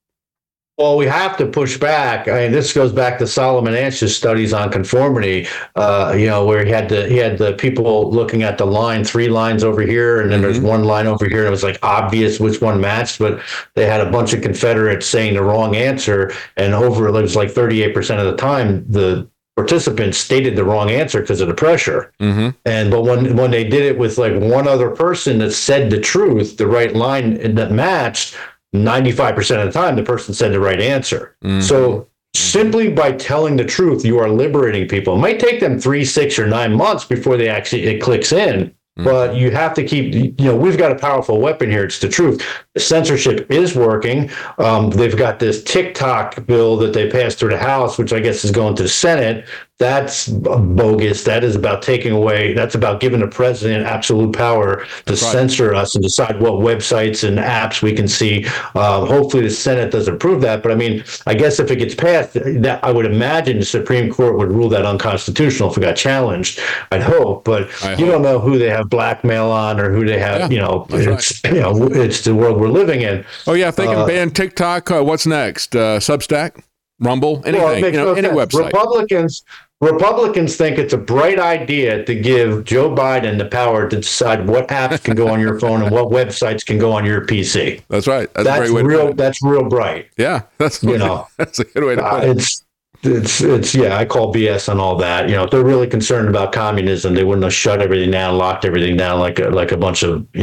Well, we have to push back. I mean, this goes back to Solomon Asch's studies on conformity. Uh, you know, where he had the he had the people looking at the line, three lines over here, and then mm-hmm. there's one line over here, and it was like obvious which one matched. But they had a bunch of Confederates saying the wrong answer, and over it was like thirty-eight percent of the time the participants stated the wrong answer because of the pressure. Mm-hmm. And but when when they did it with like one other person that said the truth, the right line that matched, ninety-five percent of the time, the person said the right answer. Mm-hmm. So simply by telling the truth, you are liberating people. It might take them three, six, or nine months before they actually it clicks in. Mm-hmm. But you have to keep, you know, we've got a powerful weapon here. It's the truth. The censorship is working. Um, they've got this TikTok bill that they passed through the House, which I guess is going to the Senate. That's bogus. That is about taking away, that's about giving the president absolute power to that's censor right. us and decide what websites and apps we can see. Uh, hopefully the Senate doesn't approve that. But I mean, I guess if it gets passed, that I would imagine the Supreme Court would rule that unconstitutional if it got challenged. I'd hope. But I you hope. don't know who they have blackmail on or who they have, yeah, you know, it's, right. you know, it's the world we're living in. Oh, yeah. If they can uh, ban TikTok, uh, what's next? Uh, Substack? Rumble? Anything? Well, you know, no any sense. website. Republicans... Republicans think it's a bright idea to give Joe Biden the power to decide what apps can go on your phone and what websites can go on your P C. That's right. That's, that's a great way real. to put it. That's real bright. Yeah, that's you know that's a good way to put uh, it. It's it's it's yeah. I call B S on all that. You know, if they're really concerned about communism, they wouldn't have shut everything down, locked everything down like a, like a bunch of you know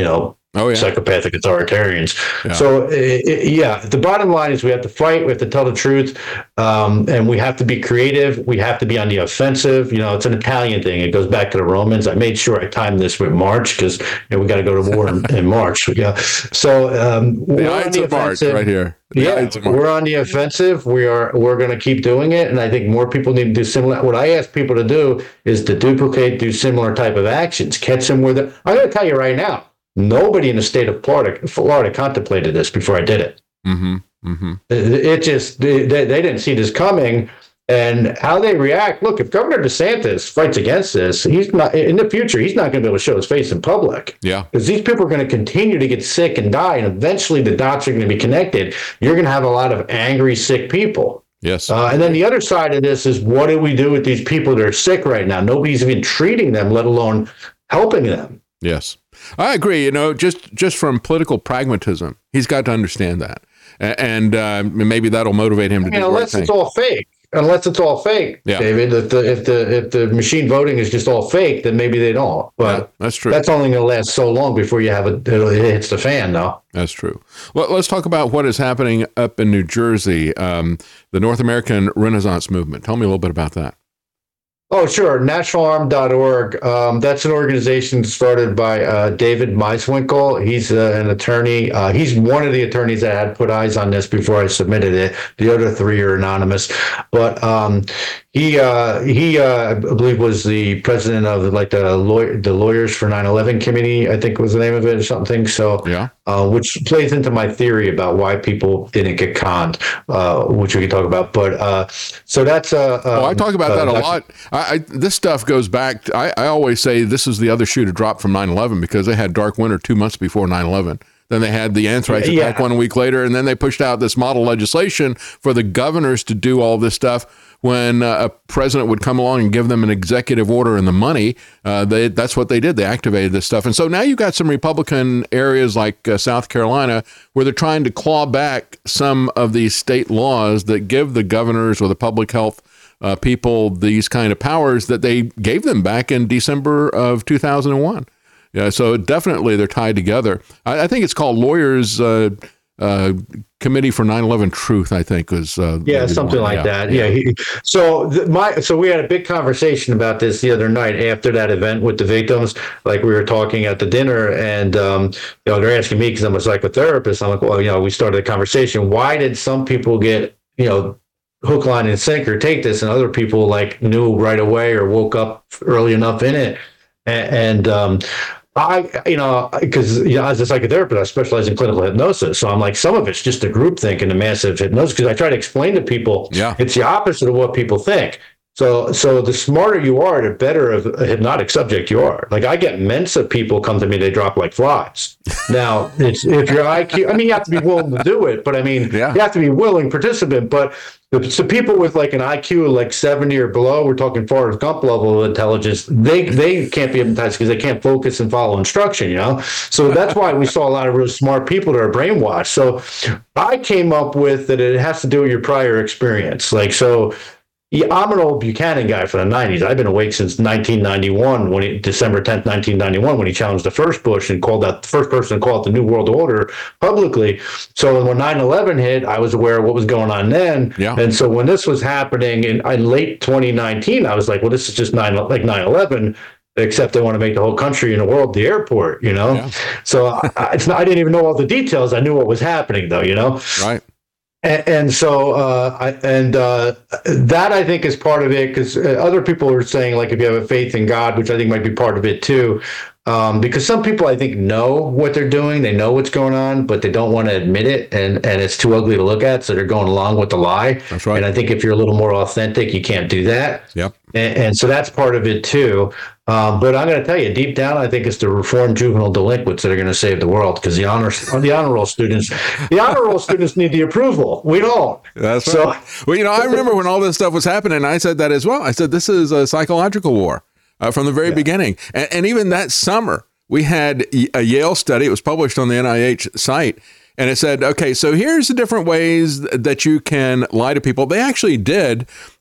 Oh, yeah. Psychopathic authoritarians. Yeah. So, it, it, yeah, the bottom line is we have to fight. We have to tell the truth. Um, and we have to be creative. We have to be on the offensive. You know, it's an Italian thing. It goes back to the Romans. I made sure I timed this with March because, you know, we got to go to war in, in March. Yeah. So, um, the we're Ides on the of March offensive. right here. The Yeah, Ides of March. we're on the offensive. We are. We're going to keep doing it, and I think more people need to do similar. What I ask people to do is to duplicate, do similar type of actions, catch them where they. I'm going to tell you right now. Nobody in the state of Florida, Florida contemplated this before I did it. Mm-hmm. Mm-hmm. It, it just they, they didn't see this coming, and how they react. Look, if Governor DeSantis fights against this, he's not in the future. He's not going to be able to show his face in public. Yeah, because these people are going to continue to get sick and die, and eventually the dots are going to be connected. You're going to have a lot of angry, sick people. Yes. Uh, and then the other side of this is, what do we do with these people that are sick right now? Nobody's even treating them, let alone helping them. Yes, I agree. You know, just just from political pragmatism, he's got to understand that, and uh, maybe that'll motivate him to I mean, do the right unless thing. it's all fake. Unless it's all fake, Yeah. David. If the if the if the machine voting is just all fake, then maybe they don't. But Yeah, that's true. That's only going to last so long before you have a it hits the fan, though. That's true. Well, let's talk about what is happening up in New Jersey, um, the North American Renaissance Movement. Tell me a little bit about that. Oh, sure. national arm dot org. Um, that's an organization started by uh, David Meiswinkle. He's uh, an attorney. Uh, he's one of the attorneys that had put eyes on this before I submitted it. The other three are anonymous. But um, he, uh, he uh, I believe, was the president of like the lawyer, the Lawyers for nine eleven Committee, I think was the name of it or something. So, yeah. uh, which plays into my theory about why people didn't get conned, uh, which we can talk about. But uh, so that's uh, Oh, I um, talk about uh, that a that's- lot. I, I, this stuff goes back. To, I, I always say this is the other shoe to drop from nine eleven because they had dark winter two months before nine eleven. Then they had the anthrax Yeah. attack one week later, and then they pushed out this model legislation for the governors to do all this stuff. When uh, a president would come along and give them an executive order and the money, uh, they, that's what they did. They activated this stuff. And so now you've got some Republican areas like uh, South Carolina where they're trying to claw back some of these state laws that give the governors or the public health uh, people these kind of powers that they gave them back in December of two thousand one. Yeah, so definitely they're tied together. I, I think it's called Lawyers uh, uh, Committee for nine eleven Truth, I think was uh, yeah, maybe something one. like Yeah. that. Yeah. He, so the, my so we had a big conversation about this the other night after that event with the victims. Like we were talking at the dinner, and um, you know they're asking me because I'm a psychotherapist. I'm like, well, you know, we started a conversation. Why did some people get you know hook, line, and sinker take this, and other people like knew right away or woke up early enough in it, and. and um, I, you know, because you know, as a psychotherapist, I specialize in clinical hypnosis. So I'm like, some of it's just a group think and a massive hypnosis. Because I try to explain to people, Yeah. it's the opposite of what people think. So, so the smarter you are, the better of a hypnotic subject you are. Like I get Mensa people come to me, they drop like flies. Now, it's if your I Q, I mean, you have to be willing to do it, but I mean, Yeah. you have to be willing participant. But so people with like an I Q of like seventy or below, we're talking Forrest Gump level of intelligence, they they can't be hypnotized because they can't focus and follow instruction, you know? So that's why we saw a lot of really smart people that are brainwashed. So I came up with that it has to do with your prior experience. Like, so yeah, I'm an old Buchanan guy from the nineties. I've been awake since nineteen ninety-one, when he, December tenth, nineteen ninety-one, when he challenged the first Bush and called that the first person to call it the New World Order publicly. So when nine eleven hit, I was aware of what was going on then. Yeah. And so when this was happening in, in late twenty nineteen, I was like, well, this is just nine like nine eleven. Except they want to make the whole country and the world the airport, you know? Yeah. So I, it's not, I didn't even know all the details. I knew what was happening, though, you know? Right. And, and so, uh, I, and uh, that I think is part of it, because other people are saying, like, if you have a faith in God, which I think might be part of it too, um, because some people I think know what they're doing, they know what's going on, but they don't want to admit it, and and it's too ugly to look at, so they're going along with the lie. That's right. And I think if you're a little more authentic, you can't do that. Yep. And, and so that's part of it too. Um, but I'm going to tell you, deep down, I think it's the reformed juvenile delinquents that are going to save the world, because the honor the honor roll students, the honor roll students need the approval. We don't. That's So- right. Well, you know, I remember when all this stuff was happening, I said that as well. I said, this is a psychological war uh, from the very beginning. And, and even that summer, we had a Yale study. It was published on the N I H site. And it said, okay, so here's the different ways that you can lie to people. They actually did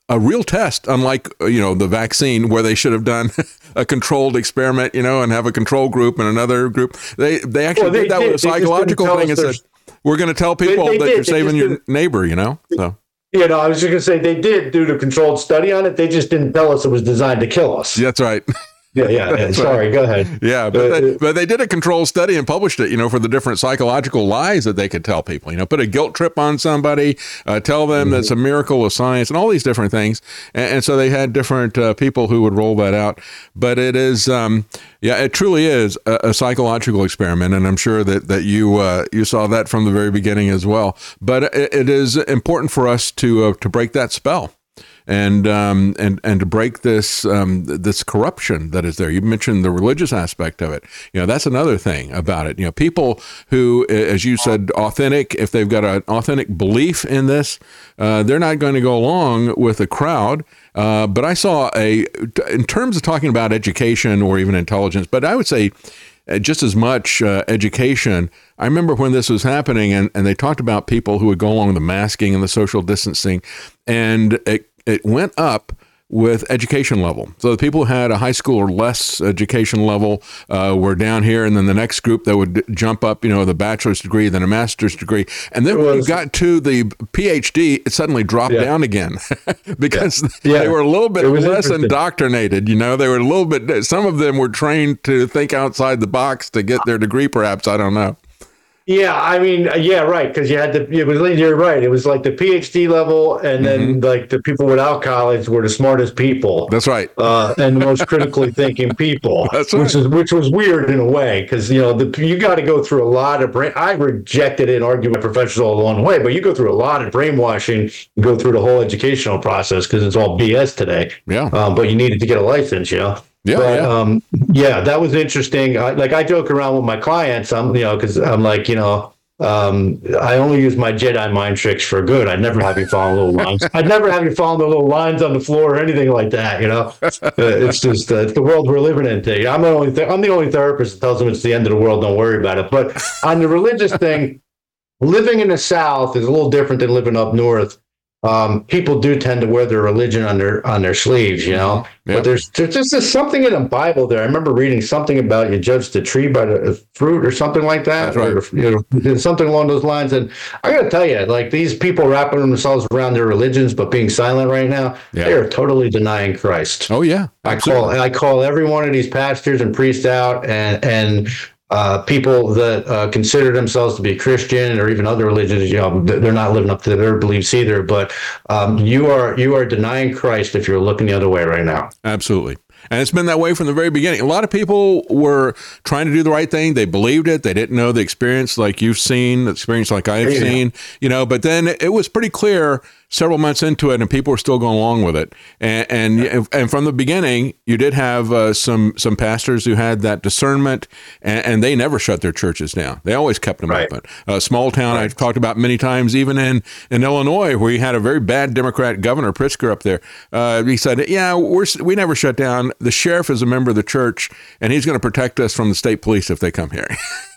a real test, unlike, you know, the vaccine where they should have done a controlled experiment, you know, and have a control group and another group. They they actually well, they did that did. with a psychological thing and said, we're going to tell people they, they that did. you're saving your didn't. neighbor, you know? So. You know, I was just going to say they did do the controlled study on it. They just didn't tell us it was designed to kill us. That's right. Yeah, yeah. yeah. Sorry, right. Go ahead. Yeah, but uh, they, but they did a controlled study and published it, you know, for the different psychological lies that they could tell people. You know, put a guilt trip on somebody, uh, tell them mm-hmm. that's a miracle of science, and all these different things. And, and so they had different uh, people who would roll that out. But it is, um, yeah, it truly is a, a psychological experiment, and I'm sure that that you uh, you saw that from the very beginning as well. But it, it is important for us to uh, to break that spell. And um, and and to break this um, this corruption that is there. You mentioned the religious aspect of it. You know, that's another thing about it. You know, people who, as you said, authentic. If they've got an authentic belief in this, uh, they're not going to go along with the crowd. Uh, but I saw a, in terms of talking about education or even intelligence, but I would say just as much uh, education. I remember when this was happening, and, and they talked about people who would go along with the masking and the social distancing, and it, it went up with education level. So the people who had a high school or less education level uh, were down here, and then the next group that would jump up, you know, the bachelor's degree, then a master's degree. And then when you got to the P H D, it suddenly dropped yeah. down again because yeah. Yeah. they were a little bit less indoctrinated. You know, they were a little bit, some of them were trained to think outside the box to get their degree, perhaps. I don't know. Yeah, I mean, yeah, right. Because you had to, it was, you're right. It was like the P H D level, and then mm-hmm. like the people without college were the smartest people. That's right. Uh, and the most critically thinking people. That's right. Which is which was weird in a way, because you know the, you got to go through a lot of brain. I rejected it and argued my professors all along the way, but you go through a lot of brainwashing, you go through the whole educational process because it's all B S today. Yeah. Um, but you needed to get a license, you know. Yeah, but, yeah. Um, yeah, that was interesting. I, like I joke around with my clients, I'm, you know, because I'm like, you know, um, I only use my Jedi mind tricks for good. I'd never have you follow little lines. I'd never have you follow the little lines on the floor or anything like that. You know, uh, it's just uh, it's the world we're living in today. I'm the only th- I'm the only therapist that tells them it's the end of the world. Don't worry about it. But on the religious thing, living in the South is a little different than living up north. Um, people do tend to wear their religion on their on their sleeves, you know. Yeah. But there's there's just there's something in the Bible there. I remember reading something about you judge the tree by the fruit or something like that. That's right. Or, you know, something along those lines. And I got to tell you, like these people wrapping themselves around their religions but being silent right now, yeah. they are totally denying Christ. Oh yeah, absolutely. I call I call every one of these pastors and priests out, and and. Uh, people that uh, consider themselves to be Christian or even other religions, you know, they're not living up to their beliefs either. But um, you are you are denying Christ if you're looking the other way right now. Absolutely. And it's been that way from the very beginning. A lot of people were trying to do the right thing. They believed it. They didn't know the experience like you've seen, the experience like I have yeah. seen, you know, but then it was pretty clear several months into it and people were still going along with it. And and, yeah. and from the beginning, you did have uh, some some pastors who had that discernment, and, and they never shut their churches down. They always kept them right. open. A small town right. I've talked about many times, even in, in Illinois, where you had a very bad Democrat governor, Pritzker, up there. Uh, he said, yeah, we're, we never shut down. The sheriff is a member of the church, and he's going to protect us from the state police if they come here.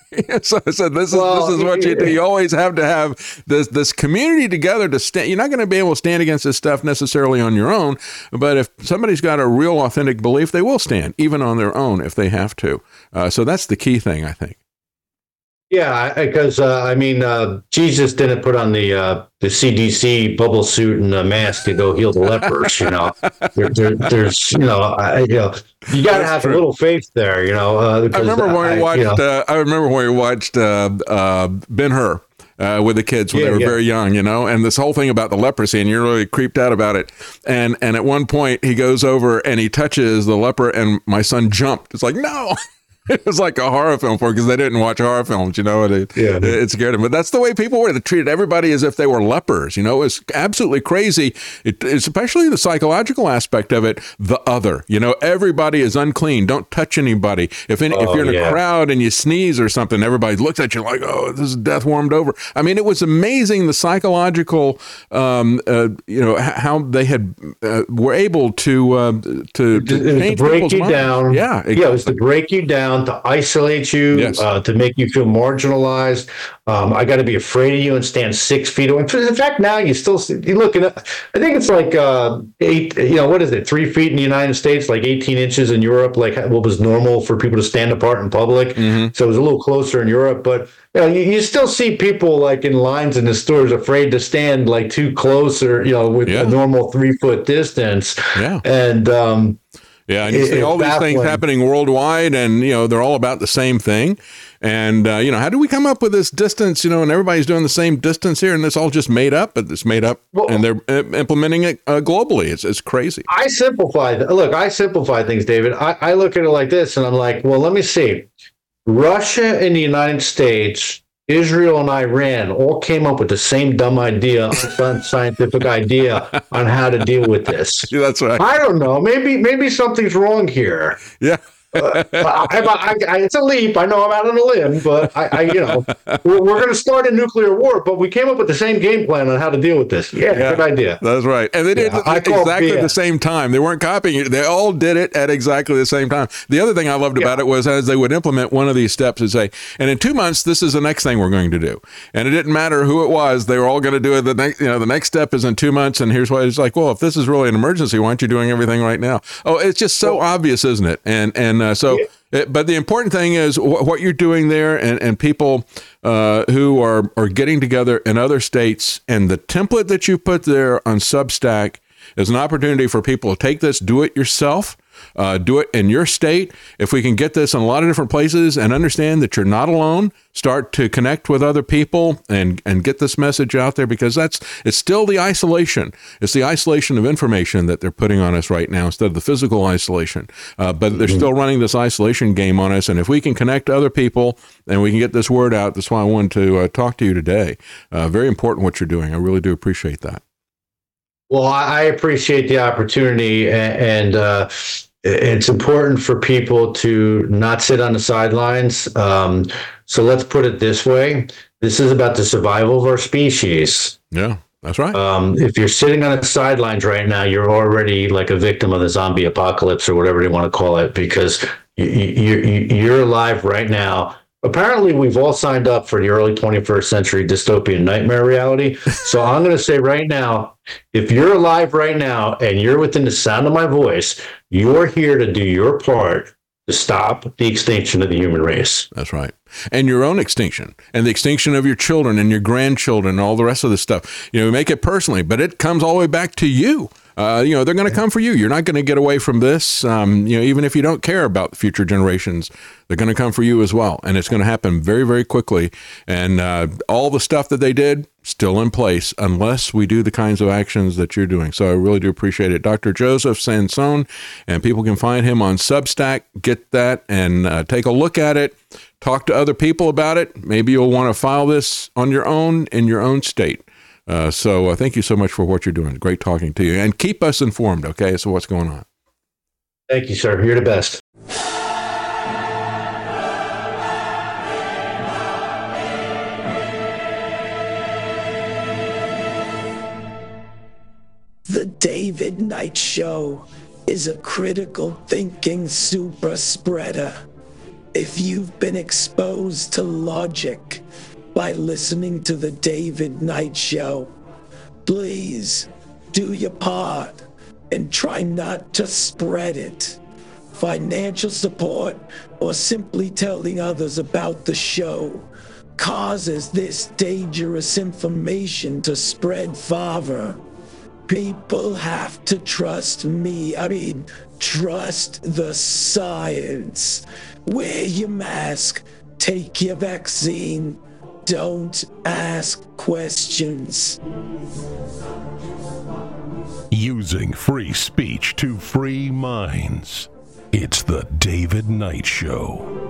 So I said, this is well, this is what you do. You always have to have this this community together to stand. You're not going to be able to stand against this stuff necessarily on your own, but if somebody's got a real authentic belief, they will stand, even on their own if they have to. Uh, so that's the key thing, I think. Yeah, because uh, I mean, uh, Jesus didn't put on the uh, the C D C bubble suit and a mask to go heal the lepers. You know, there, there, there's you know, I, you know, you got to have true. a little faith there. You know, uh, I remember when I, we watched. You know, uh, I remember when we watched uh, uh, Ben-Hur. Uh, with the kids when yeah, they were yeah. very young, you know, and this whole thing about the leprosy, and you're really creeped out about it. And and at one point he goes over and he touches the leper, and my son jumped. It's like, no. It was like a horror film for him because they didn't watch horror films, you know, and it, yeah. it, it scared him. But that's the way people were. They treated everybody as if they were lepers, you know. It was absolutely crazy, it, especially the psychological aspect of it, the other. You know, everybody is unclean. Don't touch anybody. If any, oh, if you're in yeah. a crowd and you sneeze or something, everybody looks at you like, oh, this is death warmed over. I mean, it was amazing the psychological, um, uh, you know, how they had uh, were able to, uh, to, to it was to break you minds. down. Yeah, exactly. Yeah, it was to break you down. done to isolate you, Yes. uh, to make you feel marginalized. Um, I got to be afraid of you and stand six feet away. In fact, now you still see, you look at, I think it's like uh, eight, you know, what is it, three feet in the United States, like eighteen inches in Europe, like what was normal for people to stand apart in public. Mm-hmm. So it was a little closer in Europe, but you know, you, you still see people like in lines in the stores afraid to stand like too close or, you know, with yeah. a normal three foot distance. Yeah. And, um, Yeah, and you see all these things happening worldwide, and, you know, they're all about the same thing. And, uh, you know, how do we come up with this distance, you know, and everybody's doing the same distance here, and it's all just made up, but it's made up, well, and they're uh, implementing it uh, globally. It's it's crazy. I simplify, look, I simplify things, David. I, I look at it like this, and I'm like, well, let me see. Russia and the United States, Israel and Iran all came up with the same dumb idea, unscientific idea on how to deal with this. Yeah, that's right. I don't know. Maybe maybe something's wrong here. Yeah. uh, I, I, I, it's a leap. I know I'm out on a limb, but I, I you know, we're, we're going to start a nuclear war. But we came up with the same game plan on how to deal with this. Yeah, yeah, good idea. That's right. And they did yeah, it at exactly the same time. They weren't copying it. They all did it at exactly the same time. The other thing I loved about yeah. it was as they would implement one of these steps and say, and in two months, this is the next thing we're going to do. And it didn't matter who it was. They were all going to do it. The next, you know, the next step is in two months. And here's why it's like, well, if this is really an emergency, why aren't you doing everything right now? Oh, it's just so well, obvious, isn't it? And, and uh, so, yeah. It, but the important thing is wh- what you're doing there, and, and people uh, who are, are getting together in other states, and the template that you put there on Substack is an opportunity for people to take this, do it yourself, uh, do it in your state. If we can get this in a lot of different places and understand that you're not alone, start to connect with other people and, and get this message out there, because that's, it's still the isolation. It's the isolation of information that they're putting on us right now instead of the physical isolation. Uh, but they're still running this isolation game on us. And if we can connect to other people and we can get this word out, that's why I wanted to uh, talk to you today. Uh, very important what you're doing. I really do appreciate that. Well, I appreciate the opportunity, and uh, it's important for people to not sit on the sidelines. Um, so let's put it this way. This is about the survival of our species. Yeah, that's right. Um, if you're sitting on the sidelines right now, you're already like a victim of the zombie apocalypse or whatever they want to call it, because you, you, you're alive right now. Apparently, we've all signed up for the early twenty-first century dystopian nightmare reality. So I'm going to say right now, if you're alive right now and you're within the sound of my voice, you're here to do your part to stop the extinction of the human race. That's right. And your own extinction, and the extinction of your children and your grandchildren and all the rest of this stuff. You know, make it personally, but it comes all the way back to you. Uh, you know, they're going to come for you. You're not going to get away from this. Um, you know, even if you don't care about the future generations, they're going to come for you as well. And it's going to happen very, very quickly. And uh, all the stuff that they did, still in place, unless we do the kinds of actions that you're doing. So I really do appreciate it. Doctor Joseph Sansone, and people can find him on Substack. Get that and uh, take a look at it. Talk to other people about it. Maybe you'll want to file this on your own in your own state. Uh, so uh, thank you so much for what you're doing. Great talking to you. And keep us informed, okay, so what's going on. Thank you, sir. You're the best. The David Knight Show is a critical thinking super spreader. If you've been exposed to logic by listening to the David Knight Show, please do your part and try not to spread it. Financial support or simply telling others about the show causes this dangerous information to spread farther. People have to trust me. I mean, trust the science. Wear your mask. Take your vaccine. Don't ask questions. Using free speech to free minds. It's the David Knight Show.